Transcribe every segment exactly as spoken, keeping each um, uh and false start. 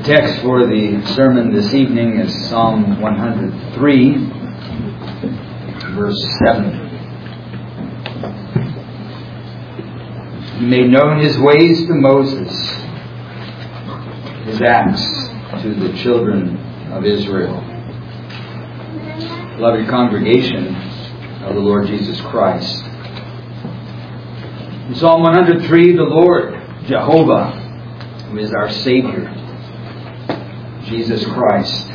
text for the sermon this evening is Psalm one hundred three, verse seven. He made known His ways to Moses, His acts to the children of Israel. Beloved congregation of the Lord Jesus Christ. In Psalm one hundred three, the Lord, Jehovah, who is our Savior, Jesus Christ,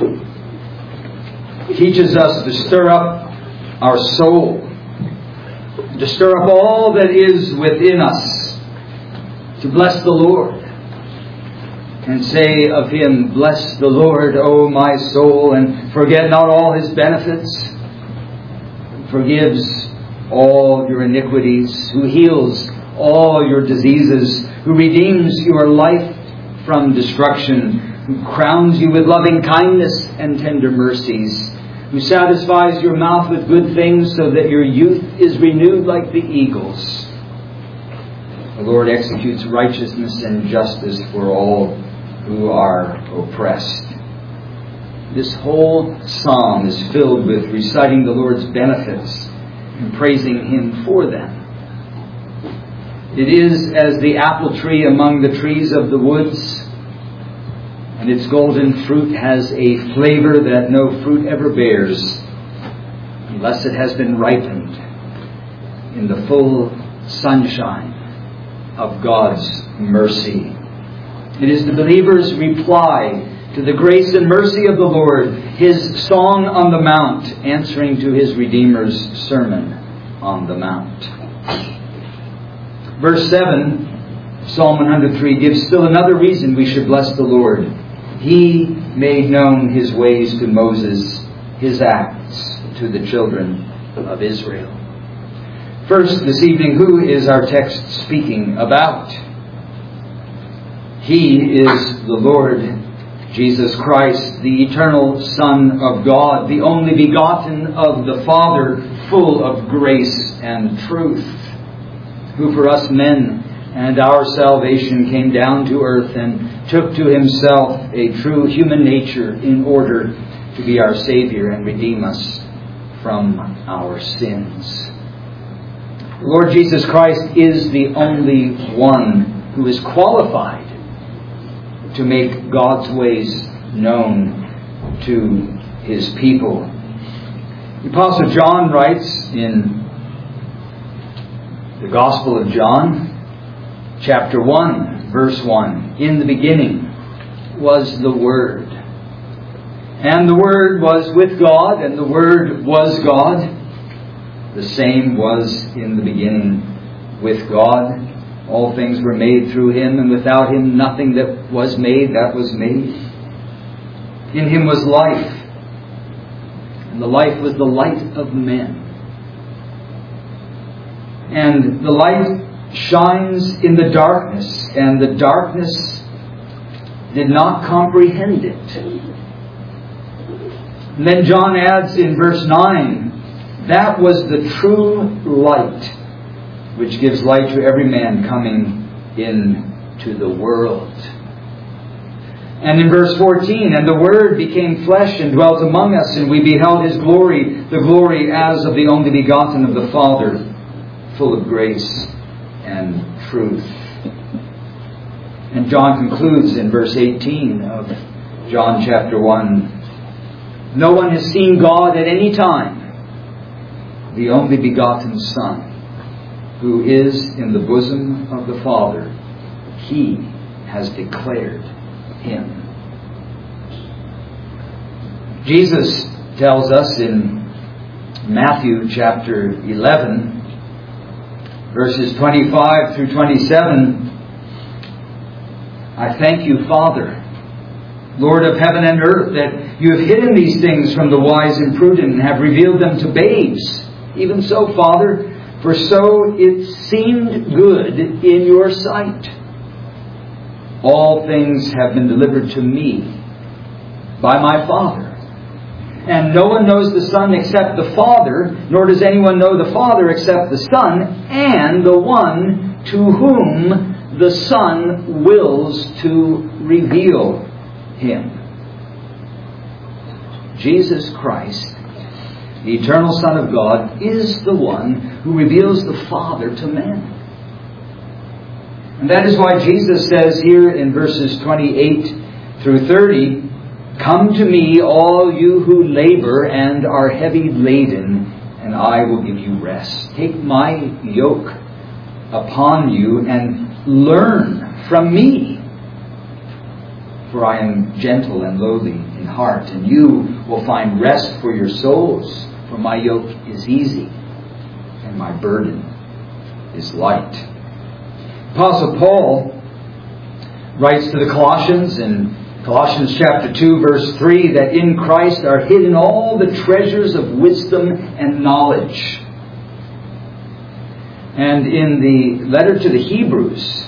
teaches us to stir up our soul, to stir up all that is within us, to bless the Lord, and say of Him, "Bless the Lord, O my soul, and forget not all His benefits, who forgives all your iniquities, who heals all your diseases, who redeems your life from destruction, who crowns you with loving kindness and tender mercies, who satisfies your mouth with good things so that your youth is renewed like the eagles. The Lord executes righteousness and justice for all who are oppressed." This whole psalm is filled with reciting the Lord's benefits and praising Him for them. It is as the apple tree among the trees of the woods, and its golden fruit has a flavor that no fruit ever bears unless it has been ripened in the full sunshine of God's mercy. It is the believer's reply to the grace and mercy of the Lord, His song on the mount, answering to His Redeemer's sermon on the mount. Verse seven, Psalm one hundred three, gives still another reason we should bless the Lord. He made known His ways to Moses, His acts to the children of Israel. First, this evening, who is our text speaking about? He is the Lord Jesus Christ, the eternal Son of God, the only begotten of the Father, full of grace and truth, who for us men and our salvation came down to earth and took to Himself a true human nature in order to be our Savior and redeem us from our sins. The Lord Jesus Christ is the only one who is qualified to make God's ways known to His people. The Apostle John writes in the Gospel of John, chapter one, verse one, "In the beginning was the Word, and the Word was with God, and the Word was God. The same was in the beginning with God. All things were made through Him, and without Him nothing that was made that was made. In Him was life, and the life was the light of men. And the light shines in the darkness, and the darkness did not comprehend it." And then John adds in verse nine, "That was the true light, which gives light to every man coming into the world." And in verse fourteen, "And the Word became flesh and dwelt among us, and we beheld His glory, the glory as of the only begotten of the Father, full of grace and truth." And John concludes in verse eighteen of John chapter one, "No one has seen God at any time. The only begotten Son, who is in the bosom of the Father, He has declared Him." Jesus tells us in Matthew chapter eleven, verses twenty-five through twenty-seven, "I thank you, Father, Lord of heaven and earth, that you have hidden these things from the wise and prudent and have revealed them to babes. Even so, Father, for so it seemed good in your sight. All things have been delivered to me by my Father. And no one knows the Son except the Father, nor does anyone know the Father except the Son, and the one to whom the Son wills to reveal Him. Jesus Christ, the eternal Son of God, is the one who reveals the Father to men. And that is why Jesus says here in verses twenty-eight through thirty, "Come to me, all you who labor and are heavy laden, and I will give you rest. Take my yoke upon you and learn from me. For I am gentle and lowly in heart, and you will find rest for your souls. For my yoke is easy, and my burden is light." Apostle Paul writes to the Colossians in Colossians chapter two, verse three, that in Christ are hidden all the treasures of wisdom and knowledge. And in the letter to the Hebrews,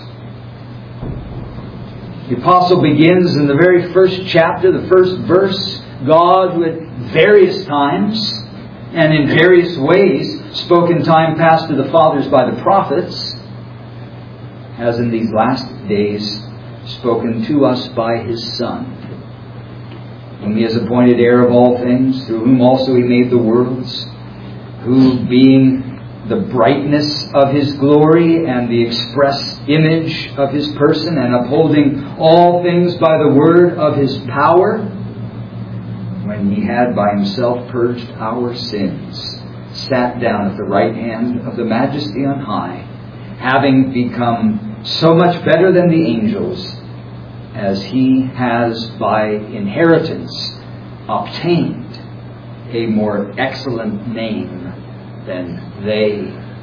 the apostle begins in the very first chapter, the first verse, God who at various times and in various ways spoke in time past to the fathers by the prophets, has in these last days spoken to us by His Son, whom He has appointed heir of all things, through whom also He made the worlds, who being the brightness of His glory and the express image of His person, and upholding all things by the word of His power, when He had by Himself purged our sins, sat down at the right hand of the Majesty on high, having become so much better than the angels, as He has by inheritance obtained a more excellent name than they.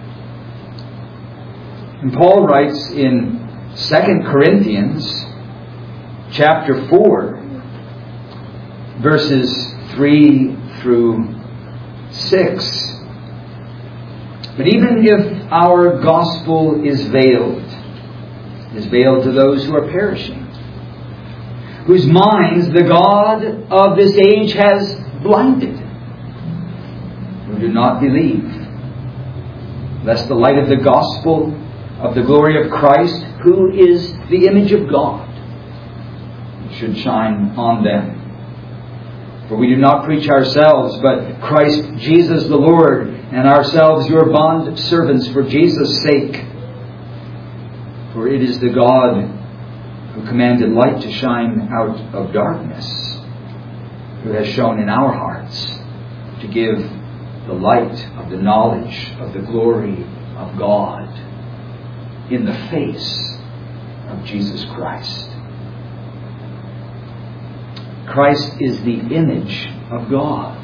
And Paul writes in Second Corinthians chapter four, verses three through six, "But even if our gospel is veiled, it is veiled to those who are perishing, whose minds the God of this age has blinded, who do not believe, lest the light of the gospel of the glory of Christ, who is the image of God, should shine on them. For we do not preach ourselves, but Christ Jesus the Lord, and ourselves your bond servants for Jesus' sake. For it is the God who commanded light to shine out of darkness, who has shone in our hearts to give the light of the knowledge of the glory of God in the face of Jesus Christ." Christ is the image of God.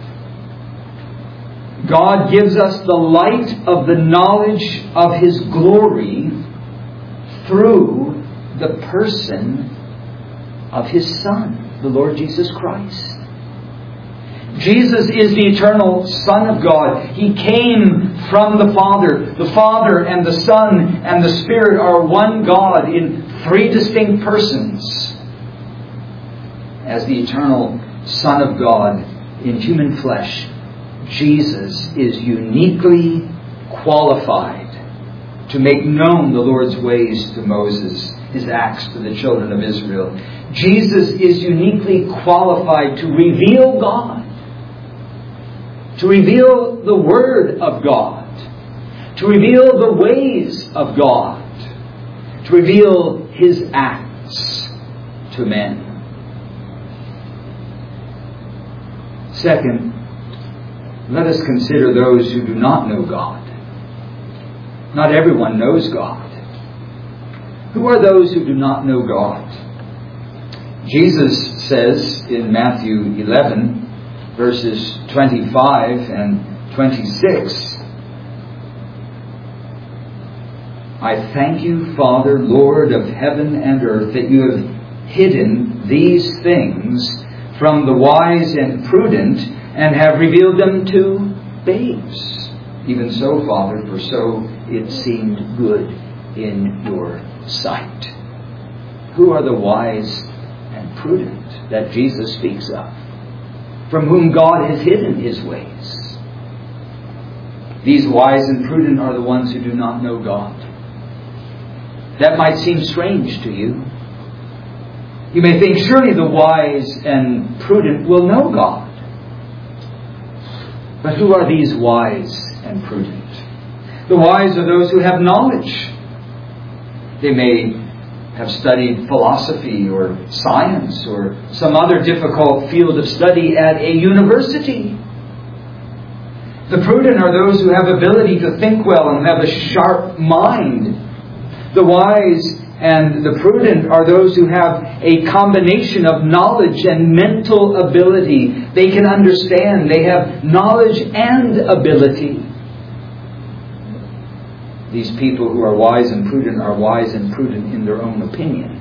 God gives us the light of the knowledge of His glory through the person of His Son, the Lord Jesus Christ. Jesus is the eternal Son of God. He came from the Father. The Father and the Son and the Spirit are one God in three distinct persons. As the eternal Son of God in human flesh, Jesus is uniquely qualified to make known the Lord's ways to Moses, His acts to the children of Israel. Jesus is uniquely qualified to reveal God, to reveal the Word of God, to reveal the ways of God, to reveal His acts to men. Second, let us consider those who do not know God. Not everyone knows God. Who are those who do not know God? Jesus says in Matthew eleven, verses twenty-five and twenty-six, "I thank you, Father, Lord of heaven and earth, that you have hidden these things from the wise and prudent and have revealed them to babes. Even so, Father, for so it seemed good in your sight." Who are the wise and prudent that Jesus speaks of, from whom God has hidden His ways? These wise and prudent are the ones who do not know God. That might seem strange to you. You may think, surely the wise and prudent will know God. But who are these wise and prudent? The wise are those who have knowledge. They may have studied philosophy or science or some other difficult field of study at a university. The prudent are those who have ability to think well and have a sharp mind. The wise and the prudent are those who have a combination of knowledge and mental ability. They can understand. They have knowledge and ability. These people who are wise and prudent are wise and prudent in their own opinion.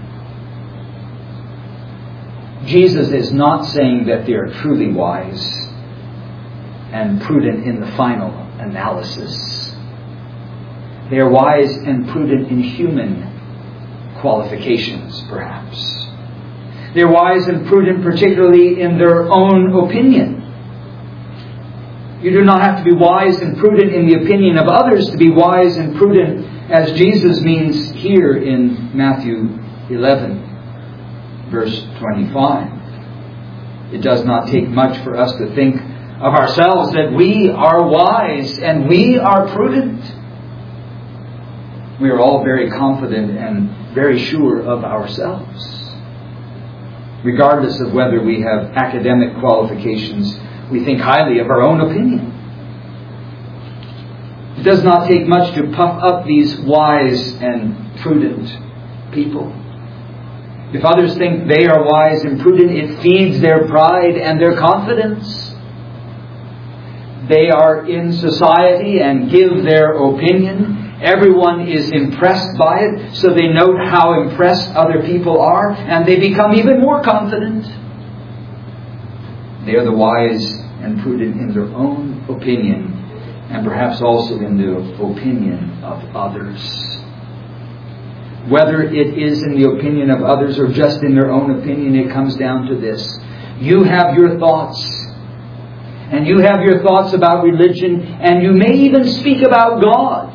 Jesus is not saying that they are truly wise and prudent in the final analysis. They are wise and prudent in human qualifications, perhaps. They're wise and prudent particularly in their own opinion. You do not have to be wise and prudent in the opinion of others to be wise and prudent, as Jesus means here in Matthew eleven, verse twenty-five. It does not take much for us to think of ourselves that we are wise and we are prudent. We are all very confident and very sure of ourselves. Regardless of whether we have academic qualifications, we think highly of our own opinion. It does not take much to puff up these wise and prudent people. If others think they are wise and prudent, it feeds their pride and their confidence. They are in society and give their opinion. Everyone is impressed by it, so they note how impressed other people are, and they become even more confident. They are the wise and prudent in their own opinion, and perhaps also in the opinion of others. Whether it is in the opinion of others or just in their own opinion, it comes down to this. You have your thoughts, and you have your thoughts about religion, and you may even speak about God.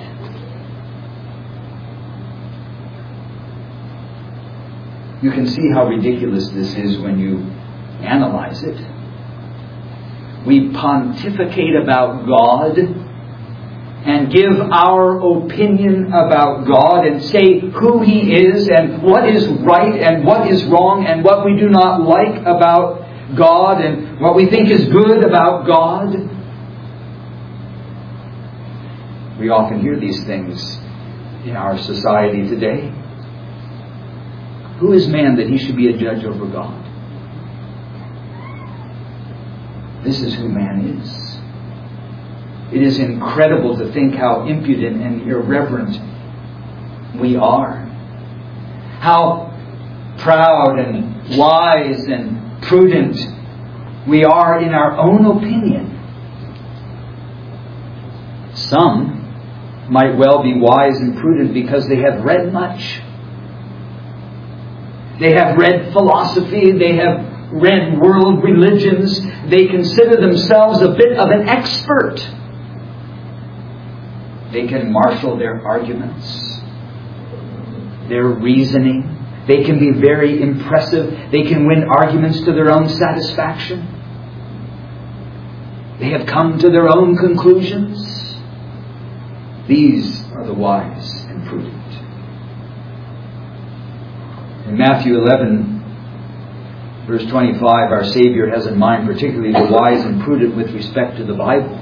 You can see how ridiculous this is when you analyze it. We pontificate about God and give our opinion about God and say who He is and what is right and what is wrong and what we do not like about God and what we think is good about God. We often hear these things in our society today. Who is man that he should be a judge over God? This is who man is. It is incredible to think how impudent and irreverent we are. How proud and wise and prudent we are in our own opinion. Some might well be wise and prudent because they have read much. They have read philosophy. They have read world religions. They consider themselves a bit of an expert. They can marshal their arguments, their reasoning. They can be very impressive. They can win arguments to their own satisfaction. They have come to their own conclusions. These are the wise and prudent. In Matthew eleven, verse twenty-five, our Savior has in mind particularly the wise and prudent with respect to the Bible.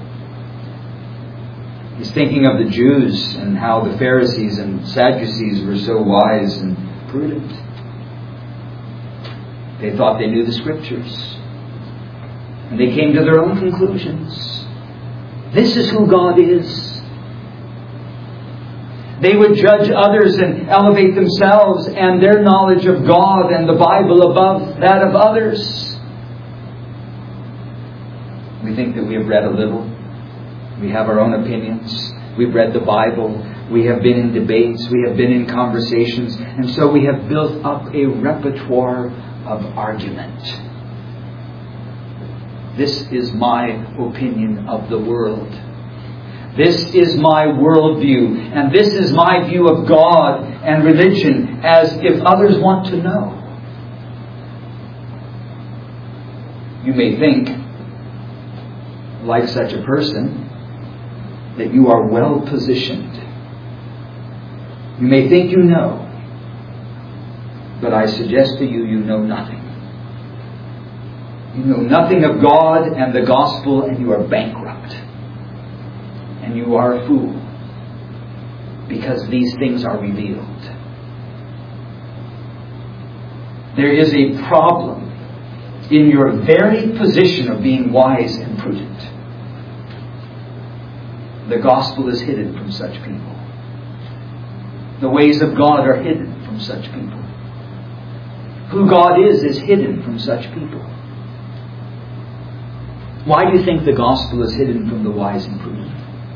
He's thinking of the Jews and how the Pharisees and Sadducees were so wise and prudent. They thought they knew the Scriptures. And they came to their own conclusions. This is who God is. They would judge others and elevate themselves and their knowledge of God and the Bible above that of others. We think that we have read a little. We have our own opinions. We've read the Bible. We have been in debates. We have been in conversations. And so we have built up a repertoire of argument. This is my opinion of the world. This is my worldview, and this is my view of God and religion, as if others want to know. You may think, like such a person, that you are well positioned. You may think you know, but I suggest to you, you know nothing. You know nothing of God and the gospel, and you are bankrupt. And you are a fool, because these things are revealed. There is a problem in your very position of being wise and prudent. The gospel is hidden from such people. The ways of God are hidden from such people. Who God is is hidden from such people. Why do you think the gospel is hidden from the wise and prudent?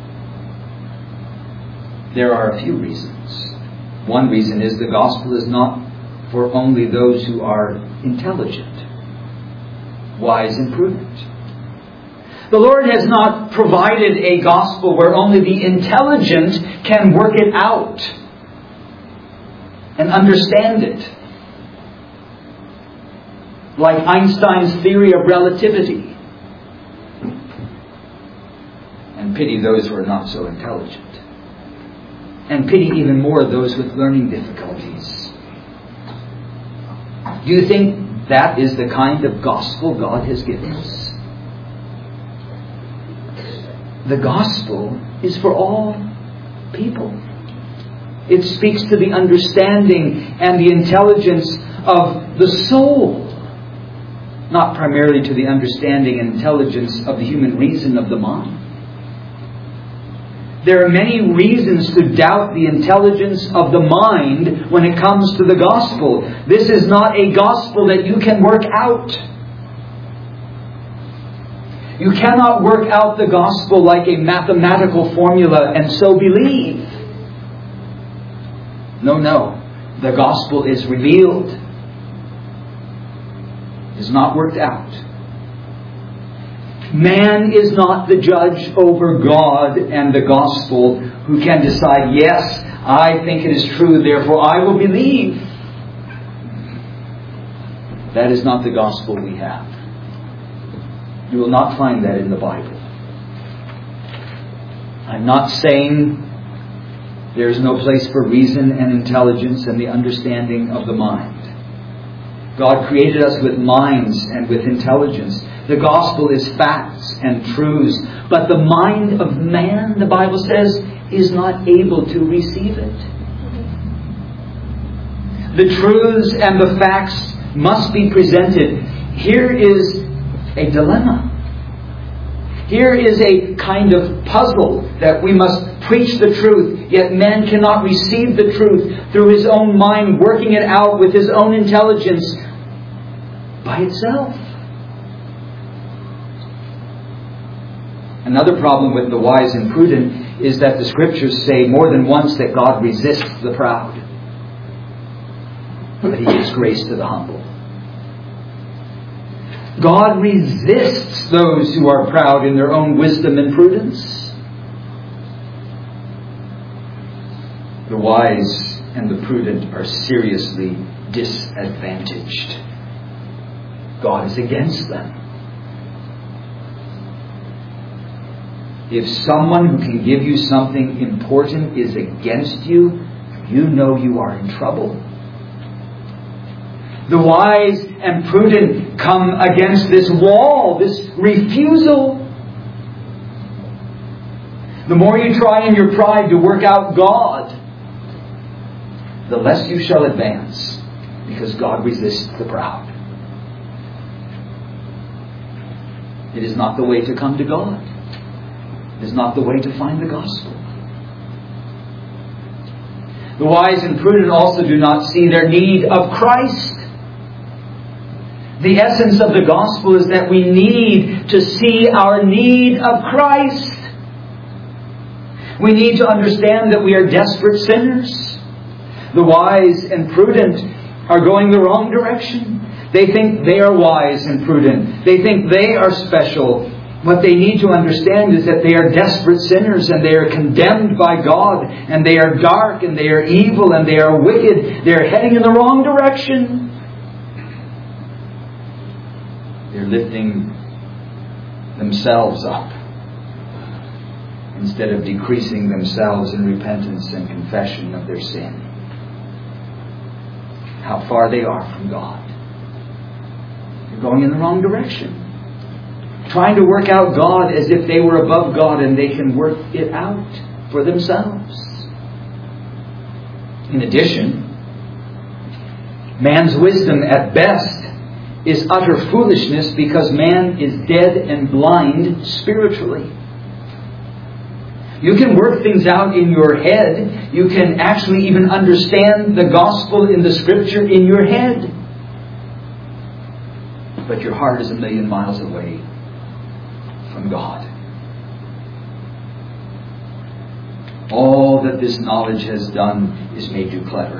There are a few reasons. One reason is the gospel is not for only those who are intelligent, wise and prudent. The Lord has not provided a gospel where only the intelligent can work it out and understand it. Like Einstein's theory of relativity. And pity those who are not so intelligent. And pity even more those with learning difficulties. Do you think that is the kind of gospel God has given us? The gospel is for all people. It speaks to the understanding and the intelligence of the soul, not primarily to the understanding and intelligence of the human reason of the mind. There are many reasons to doubt the intelligence of the mind when it comes to the gospel. This is not a gospel that you can work out. You cannot work out the gospel like a mathematical formula and so believe. No, no. The gospel is revealed. It is not worked out. Man is not the judge over God and the gospel who can decide, yes, I think it is true, therefore I will believe. That is not the gospel we have. You will not find that in the Bible. I'm not saying there is no place for reason and intelligence and the understanding of the mind. God created us with minds and with intelligence. The gospel is facts and truths. But the mind of man, the Bible says, is not able to receive it. The truths and the facts must be presented. Here is a dilemma. Here is a kind of puzzle that we must preach the truth, yet man cannot receive the truth through his own mind, working it out with his own intelligence by itself. Another problem with the wise and prudent is that the Scriptures say more than once that God resists the proud, but He gives grace to the humble. God resists those who are proud in their own wisdom and prudence. The wise and the prudent are seriously disadvantaged. God is against them. If someone who can give you something important is against you, you know you are in trouble. The wise and prudent come against this wall, this refusal. The more you try in your pride to work out God, the less you shall advance, because God resists the proud. It is not the way to come to God. It is not the way to find the gospel. The wise and prudent also do not see their need of Christ. The essence of the gospel is that we need to see our need of Christ. We need to understand that we are desperate sinners. The wise and prudent are going the wrong direction. They think they are wise and prudent. They think they are special. What they need to understand is that they are desperate sinners and they are condemned by God, and they are dark and they are evil and they are wicked. They are heading in the wrong direction. They're lifting themselves up instead of decreasing themselves in repentance and confession of their sin. How far they are from God. They're going in the wrong direction. Trying to work out God as if they were above God and they can work it out for themselves. In addition, man's wisdom at best is utter foolishness because man is dead and blind spiritually. You can work things out in your head. You can actually even understand the gospel in the Scripture in your head. But your heart is a million miles away from God. All that this knowledge has done is made you clever.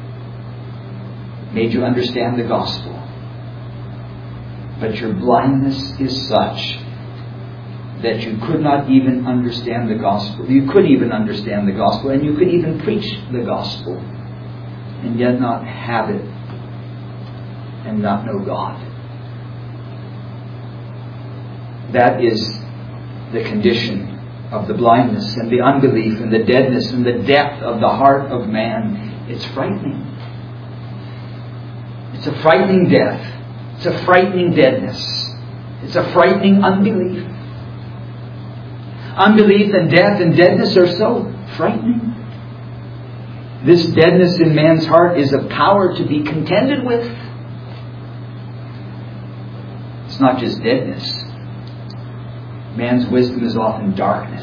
Made you understand the gospel. But your blindness is such that you could not even understand the gospel. You could even understand the gospel, and you could even preach the gospel, and yet not have it and not know God. That is the condition of the blindness and the unbelief and the deadness and the depth of the heart of man. It's frightening. It's a frightening death. It's a frightening deadness. It's a frightening unbelief. Unbelief and death and deadness are so frightening. This deadness in man's heart is a power to be contended with. It's not just deadness. Man's wisdom is often darkness.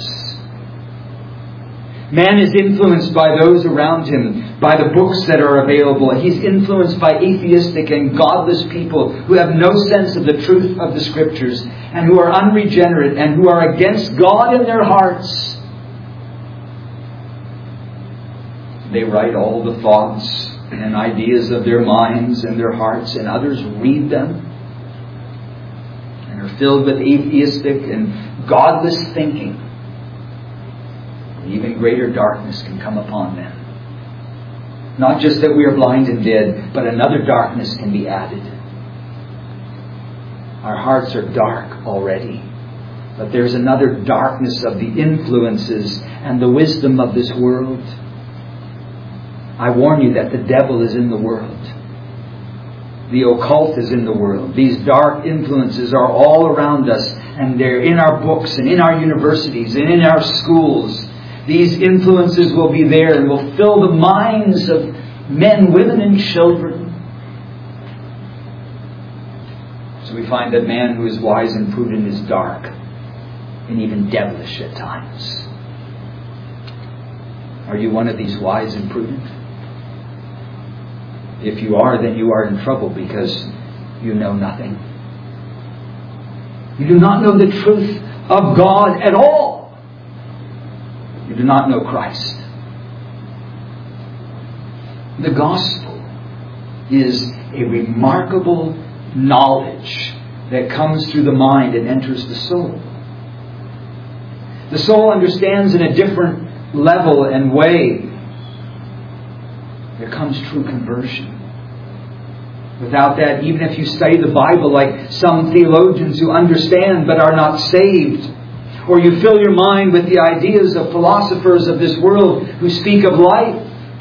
Man is influenced by those around him, by the books that are available. He's influenced by atheistic and godless people who have no sense of the truth of the Scriptures and who are unregenerate and who are against God in their hearts. They write all the thoughts and ideas of their minds and their hearts, and others read them and are filled with atheistic and godless thinking. Even greater darkness can come upon them. Not just that we are blind and dead, but another darkness can be added. Our hearts are dark already, but there's another darkness of the influences and the wisdom of this world. I warn you that the devil is in the world. The occult is in the world. These dark influences are all around us, and they're in our books and in our universities and in our schools. These influences will be there and will fill the minds of men, women, and children. So we find that man who is wise and prudent is dark and even devilish at times. Are you one of these wise and prudent? If you are, then you are in trouble because you know nothing. You do not know the truth of God at all. You do not know Christ. The gospel is a remarkable knowledge that comes through the mind and enters the soul. The soul understands in a different level and way. There comes true conversion. Without that, even if you study the Bible like some theologians who understand but are not saved, or you fill your mind with the ideas of philosophers of this world who speak of life,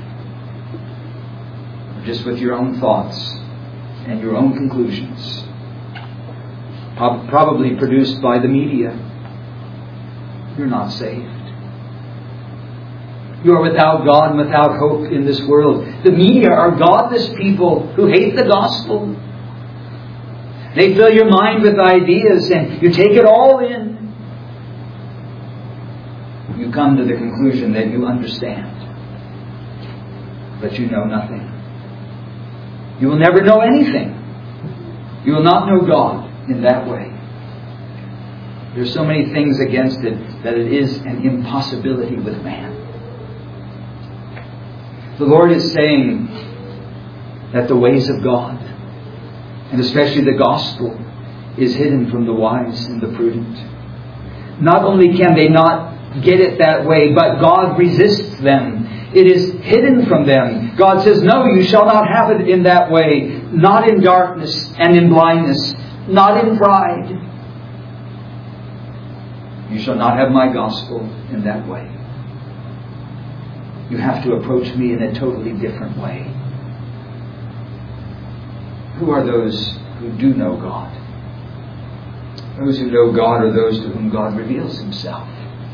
or just with your own thoughts and your own conclusions, probably produced by the media, you're not saved. You are without God and without hope in this world. The media are godless people who hate the gospel. They fill your mind with ideas and you take it all in. You come to the conclusion that you understand, but you know nothing. You will never know anything. You will not know God in that way. There's so many things against it that it is an impossibility with man. The Lord is saying that the ways of God, and especially the gospel, is hidden from the wise and the prudent. Not only can they not get it that way, but God resists them. It is hidden from them. God says, no, you shall not have it in that way. Not in darkness and in blindness, not in pride. You shall not have my gospel in that way. You have to approach me in a totally different way. Who are those who do know God? Those who know God are those to whom God reveals Himself.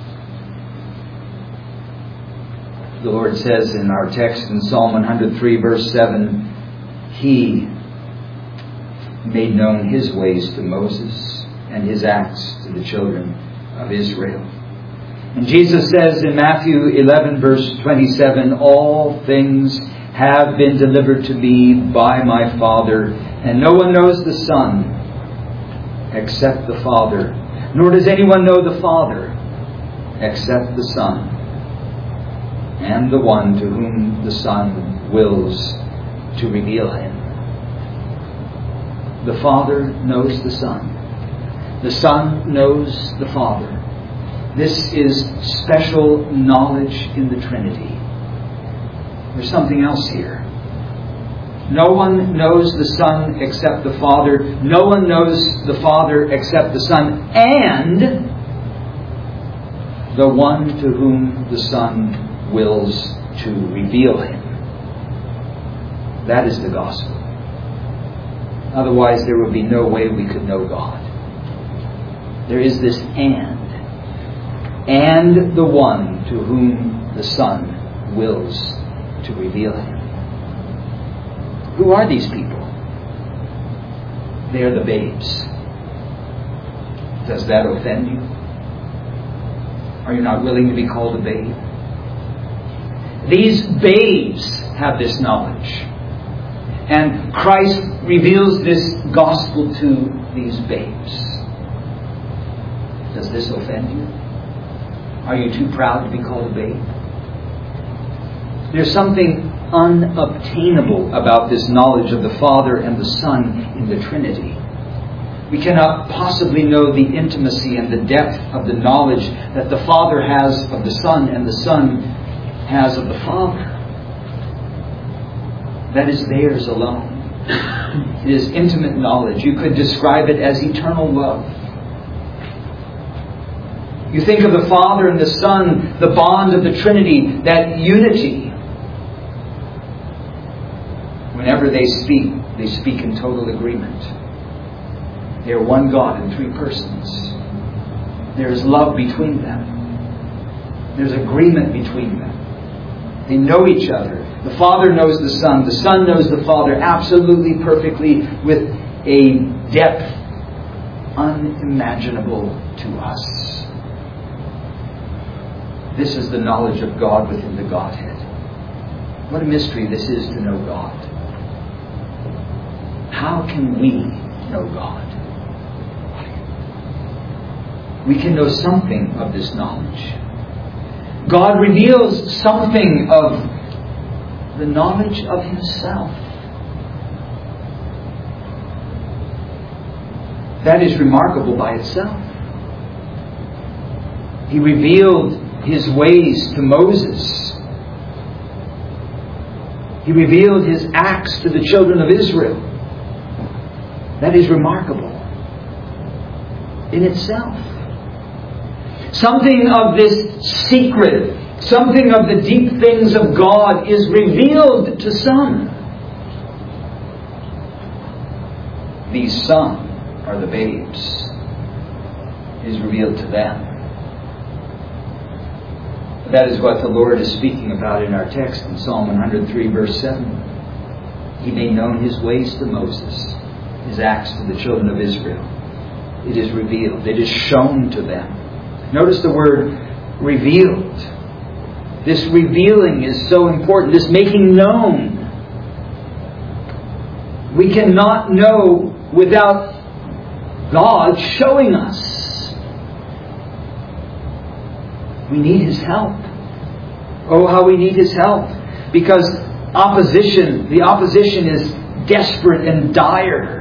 The Lord says in our text in Psalm one hundred three verse seven, He made known His ways to Moses and His acts to the children of Israel. And Jesus says in Matthew eleven verse twenty-seven, all things have been delivered to me by my Father, and no one knows the Son except the Father, nor does anyone know the Father except the Son, and the one to whom the Son wills to reveal Him. The Father knows the Son. The Son knows the Father. This is special knowledge in the Trinity. There's something else here. No one knows the Son except the Father. No one knows the Father except the Son. And the one to whom the Son wills to reveal Him. That is the gospel. Otherwise, there would be no way we could know God. There is this and. And the one to whom the Son wills to reveal Him. Who are these people? They are the babes. Does that offend you? Are you not willing to be called a babe? These babes have this knowledge. And Christ reveals this gospel to these babes. Does this offend you? Are you too proud to be called a babe? There's something unobtainable about this knowledge of the Father and the Son in the Trinity. We cannot possibly know the intimacy and the depth of the knowledge that the Father has of the Son and the Son has of the Father. That is theirs alone. It is intimate knowledge. You could describe it as eternal love. You think of the Father and the Son, the bond of the Trinity, that unity. Whenever they speak, they speak in total agreement. They are one God in three persons. There is love between them. There's agreement between them. They know each other. The Father knows the Son. The Son knows the Father absolutely perfectly with a depth unimaginable to us. This is the knowledge of God within the Godhead. What a mystery this is to know God. How can we know God? We can know something of this knowledge. God reveals something of the knowledge of Himself. That is remarkable by itself. He revealed His ways to Moses. He revealed His acts to the children of Israel. That is remarkable in itself. Something of this secret, something of the deep things of God is revealed to some. These some are the babes. It is revealed to them. That is what the Lord is speaking about in our text in Psalm one hundred three verse seven. He made known His ways to Moses, His acts to the children of Israel. It is revealed. It is shown to them. Notice the word revealed. This revealing is so important. This making known. We cannot know without God showing us. We need His help. Oh, how we need His help. Because opposition, the opposition is desperate and dire.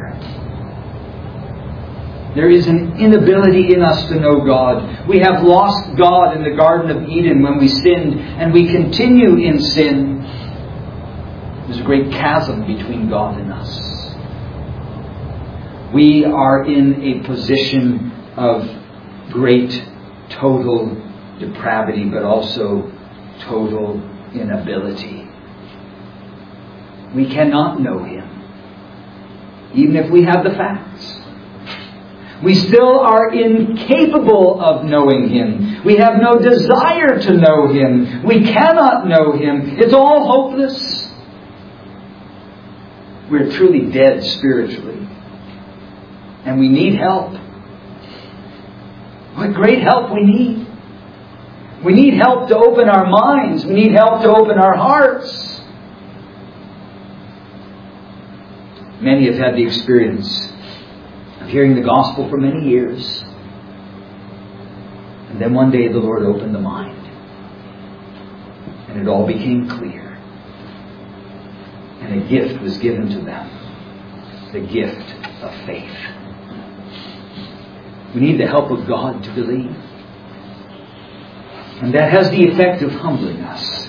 There is an inability in us to know God. We have lost God in the Garden of Eden when we sinned, and we continue in sin. There's a great chasm between God and us. we are in a position of great total depravity, but also total inability. We cannot know Him, even if we have the facts. We still are incapable of knowing Him. We have no desire to know Him. We cannot know Him. It's all hopeless. We're truly dead spiritually. And we need help. What great help we need. We need help to open our minds. We need help to open our hearts. Many have had the experience of hearing the gospel for many years. And then one day the Lord opened the mind. And it all became clear. And a gift was given to them. The gift of faith. We need the help of God to believe. And that has the effect of humbling us.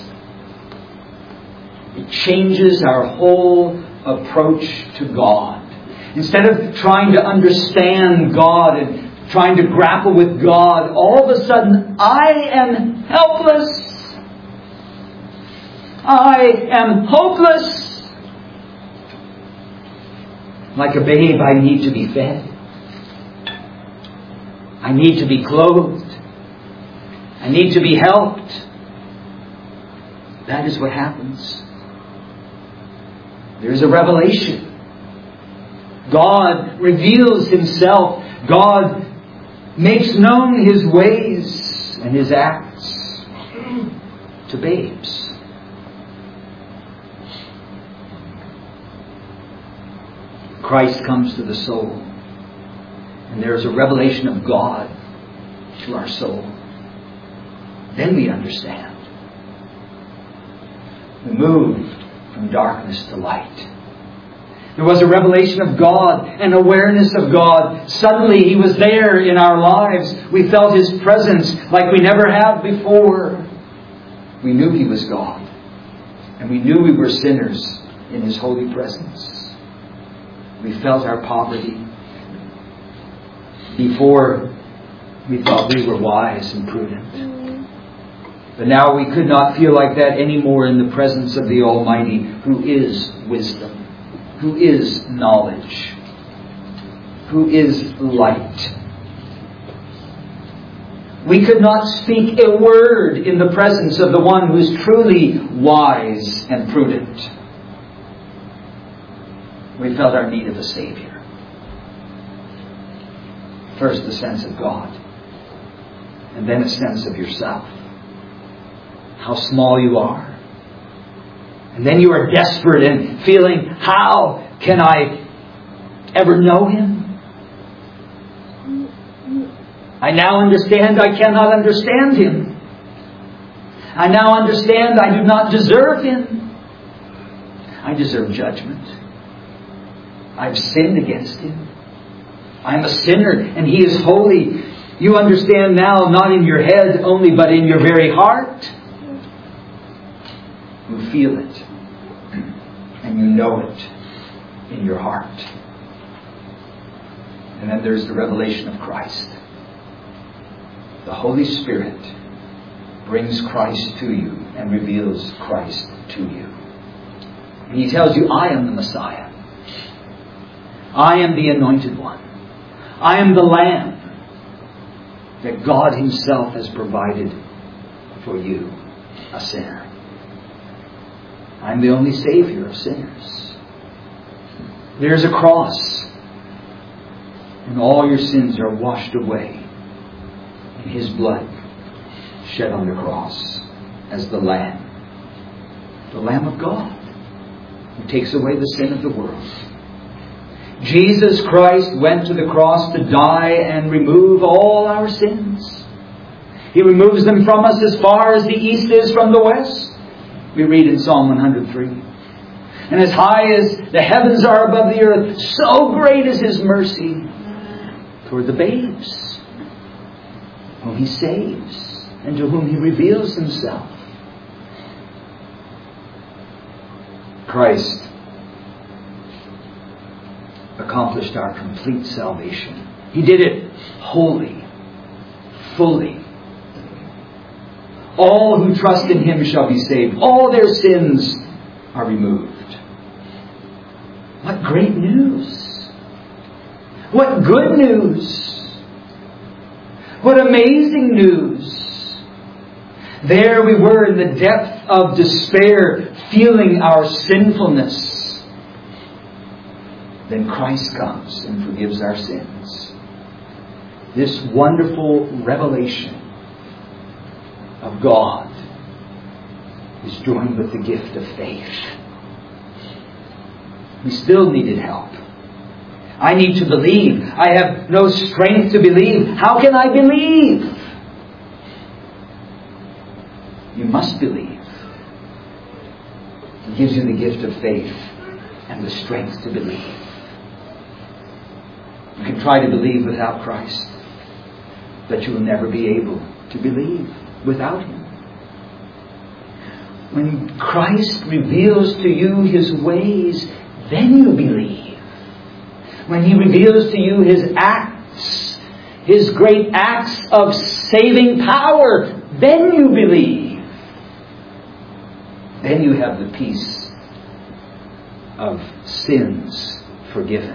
It changes our whole approach to God. Instead of trying to understand God and trying to grapple with God, all of a sudden, I am helpless. I am hopeless. Like a babe, I need to be fed. I need to be clothed. I need to be helped. That is what happens. There's a revelation. God reveals Himself. God makes known His ways and His acts to babes. Christ comes to the soul. And there is a revelation of God to our soul. Then we understand. We moved from darkness to light. There was a revelation of God, an awareness of God. Suddenly He was there in our lives. We felt His presence like we never have before. We knew He was God. And we knew we were sinners in His holy presence. We felt our poverty. Before, we thought we were wise and prudent. But now we could not feel like that anymore in the presence of the Almighty, who is wisdom, who is knowledge, who is light. We could not speak a word in the presence of the one who is truly wise and prudent. We felt our need of a Savior. First, the sense of God, and then a sense of yourself. How small you are. And then you are desperate and feeling, how can I ever know Him? I now understand I cannot understand Him. I now understand I do not deserve Him. I deserve judgment. I've sinned against Him. I'm a sinner and He is holy. You understand now, not in your head only, but in your very heart. You feel it. And you know it in your heart. And then there's the revelation of Christ. The Holy Spirit brings Christ to you and reveals Christ to you. And He tells you, I am the Messiah. I am the Anointed One. I am the Lamb that God Himself has provided for you, a sinner. I'm the only Savior of sinners. There's a cross, and all your sins are washed away in His blood shed on the cross as the Lamb, the Lamb of God, who takes away the sin of the world. Jesus Christ went to the cross to die and remove all our sins. He removes them from us as far as the east is from the west. We read in Psalm one hundred three. And as high as the heavens are above the earth, so great is His mercy toward the babes whom He saves and to whom He reveals Himself. Christ accomplished our complete salvation. He did it wholly, fully. All who trust in Him shall be saved. All their sins are removed. What great news! What good news! What amazing news! There we were in the depth of despair, feeling our sinfulness. Then Christ comes and forgives our sins. This wonderful revelation of God is joined with the gift of faith. We still needed help. I need to believe. I have no strength to believe. How can I believe? You must believe. He gives you the gift of faith and the strength to believe. You can try to believe without Christ, but you will never be able to believe without Him. When Christ reveals to you His ways, then you believe. When He reveals to you His acts, His great acts of saving power, then you believe. Then you have the peace of sins forgiven.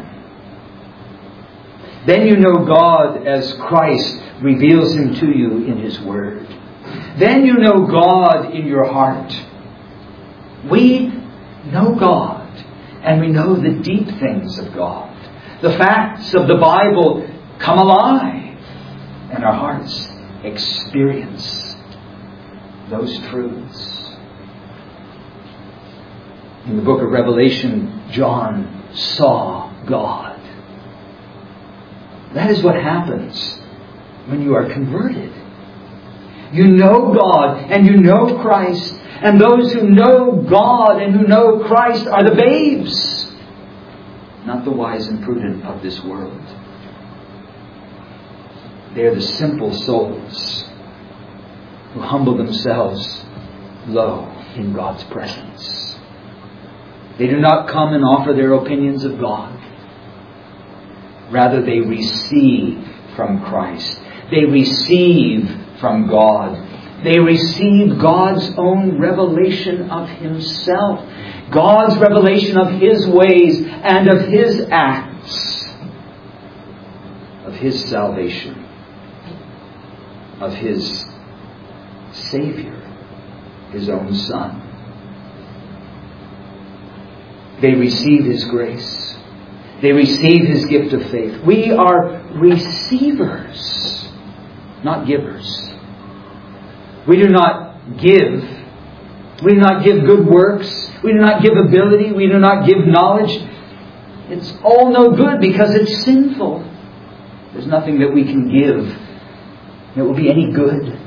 Then you know God as Christ reveals Him to you in His Word. Then you know God in your heart. We know God, and we know the deep things of God. The facts of the Bible come alive, and our hearts experience those truths. In the book of Revelation, John saw God. That is what happens when you are converted. You know God and you know Christ. And those who know God and who know Christ are the babes, not the wise and prudent of this world. They are the simple souls who humble themselves low in God's presence. They do not come and offer their opinions of God. Rather, they receive from Christ. They receive from God. They receive God's own revelation of Himself. God's revelation of His ways and of His acts. Of His salvation. Of His Savior. His own Son. They receive His grace. They receive His gift of faith. We are receivers, not givers. We do not give. We do not give good works. We do not give ability. We do not give knowledge. It's all no good because it's sinful. There's nothing that we can give that will be any good.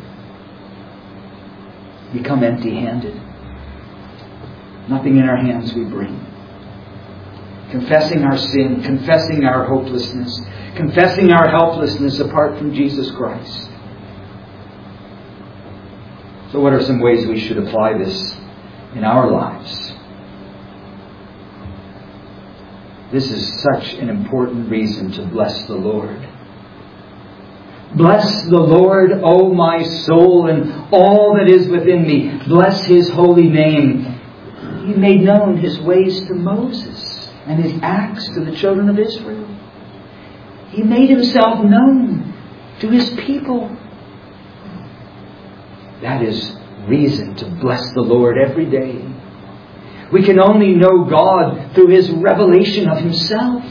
We come empty-handed. Nothing in our hands we bring. Confessing our sin, confessing our hopelessness, confessing our helplessness apart from Jesus Christ. So what are some ways we should apply this in our lives? This is such an important reason to bless the Lord. Bless the Lord, O my soul, and all that is within me. Bless His holy name. He made known His ways to Moses and His acts to the children of Israel. He made Himself known to His people. That is reason to bless the Lord every day. We can only know God through His revelation of Himself.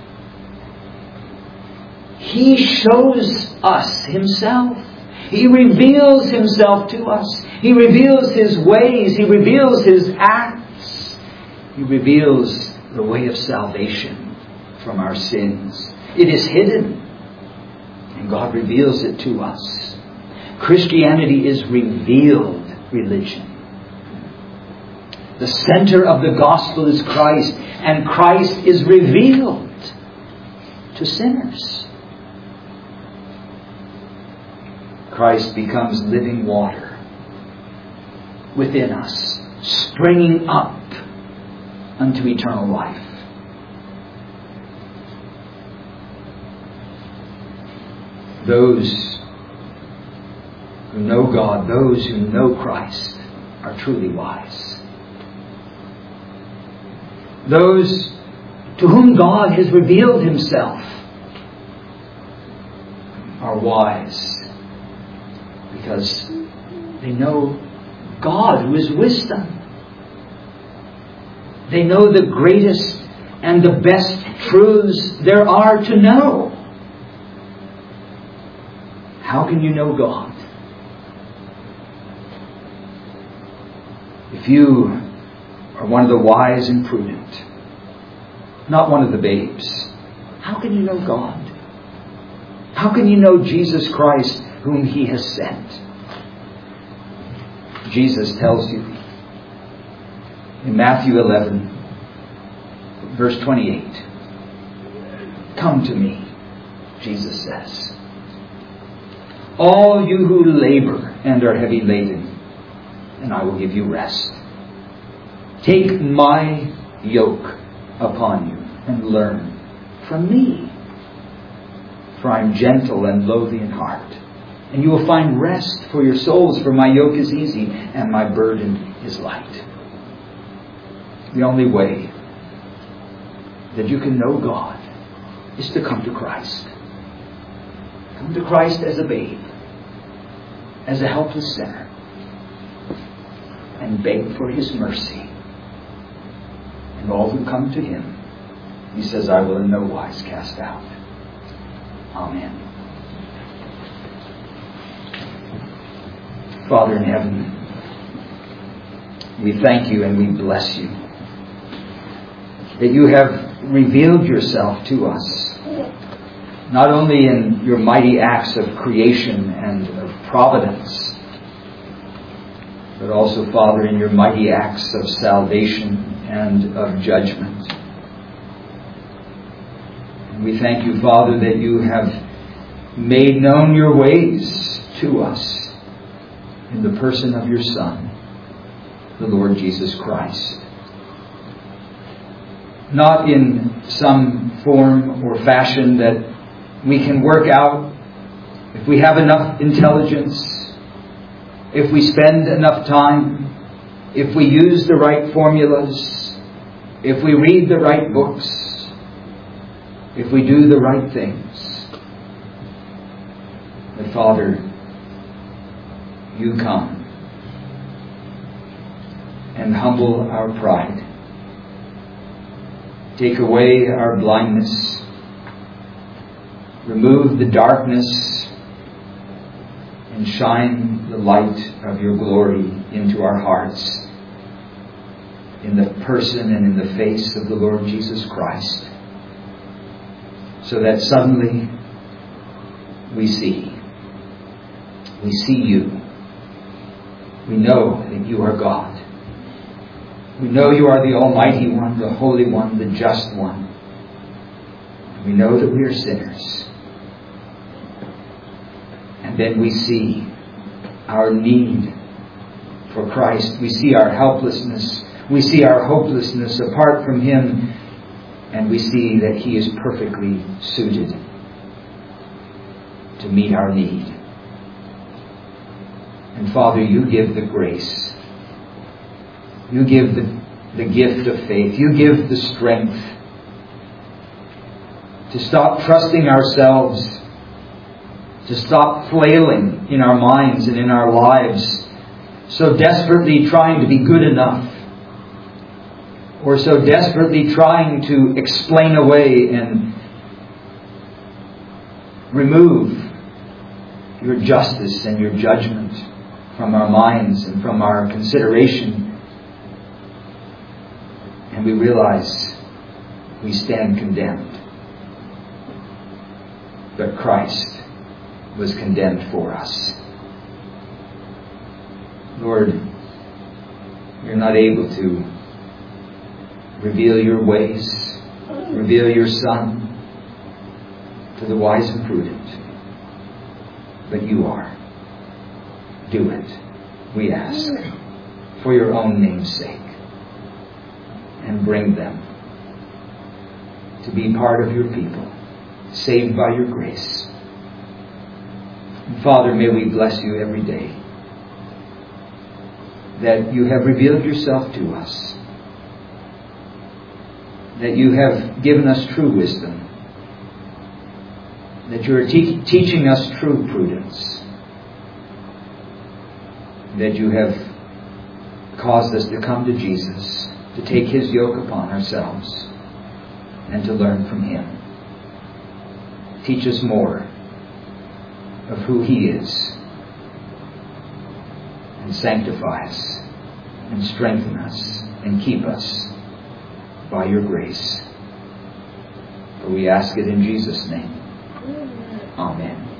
He shows us Himself. He reveals Himself to us. He reveals His ways. He reveals His acts. He reveals the way of salvation from our sins. It is hidden, and God reveals it to us. Christianity is revealed religion. The center of the gospel is Christ, and Christ is revealed to sinners. Christ becomes living water within us, springing up unto eternal life. those who know God, those who know Christ, are truly wise. Those to whom God has revealed Himself are wise because they know God who is wisdom. They know the greatest and the best truths there are to know. How can you know God? If you are one of the wise and prudent, not one of the babes, how can you know God? How can you know Jesus Christ, whom He has sent? Jesus tells you in Matthew eleven, verse twenty-eight, "Come to me," Jesus says, "all you who labor and are heavy laden, and I will give you rest. Take my yoke upon you and learn from me. For I am gentle and lowly in heart, and you will find rest for your souls, for my yoke is easy and my burden is light." The only way that you can know God is to come to Christ. Come to Christ as a babe, as a helpless sinner, and beg for His mercy. And all who come to Him, He says, "I will in no wise cast out." Amen. Father in heaven, we thank You and we bless You that You have revealed Yourself to us, not only in Your mighty acts of creation and of providence, but also, Father, in Your mighty acts of salvation and of judgment. And we thank You, Father, that You have made known Your ways to us in the person of Your Son, the Lord Jesus Christ. Not in some form or fashion that we can work out if we have enough intelligence, if we spend enough time, if we use the right formulas, if we read the right books, if we do the right things. But Father, You come and humble our pride. Take away our blindness. Remove the darkness and shine the light of Your glory into our hearts in the person and in the face of the Lord Jesus Christ, so that suddenly we see. We see You. We know that You are God. We know You are the Almighty One, the Holy One, the Just One. We know that we are sinners. And then we see our need for Christ. We see our helplessness. We see our hopelessness apart from Him. And we see that He is perfectly suited to meet our need. And Father, You give the grace. You give the, the gift of faith. You give the strength to stop trusting ourselves, to stop flailing in our minds and in our lives, so desperately trying to be good enough, or so desperately trying to explain away and remove Your justice and Your judgment from our minds and from our consideration. And we realize we stand condemned. But Christ was condemned for us. Lord, You're not able to reveal Your ways, reveal Your Son to the wise and prudent. But You are. Do it, we ask, for Your own name's sake. And bring them to be part of Your people, saved by Your grace. Father, may we bless you every day that you have revealed yourself to us, that you have given us true wisdom, that you are te- teaching us true prudence, that you have caused us to come to Jesus, to take his yoke upon ourselves, and to learn from him. Teach us more of who he is, and sanctify us, and strengthen us, and keep us by your grace. For we ask it in Jesus' name. Amen.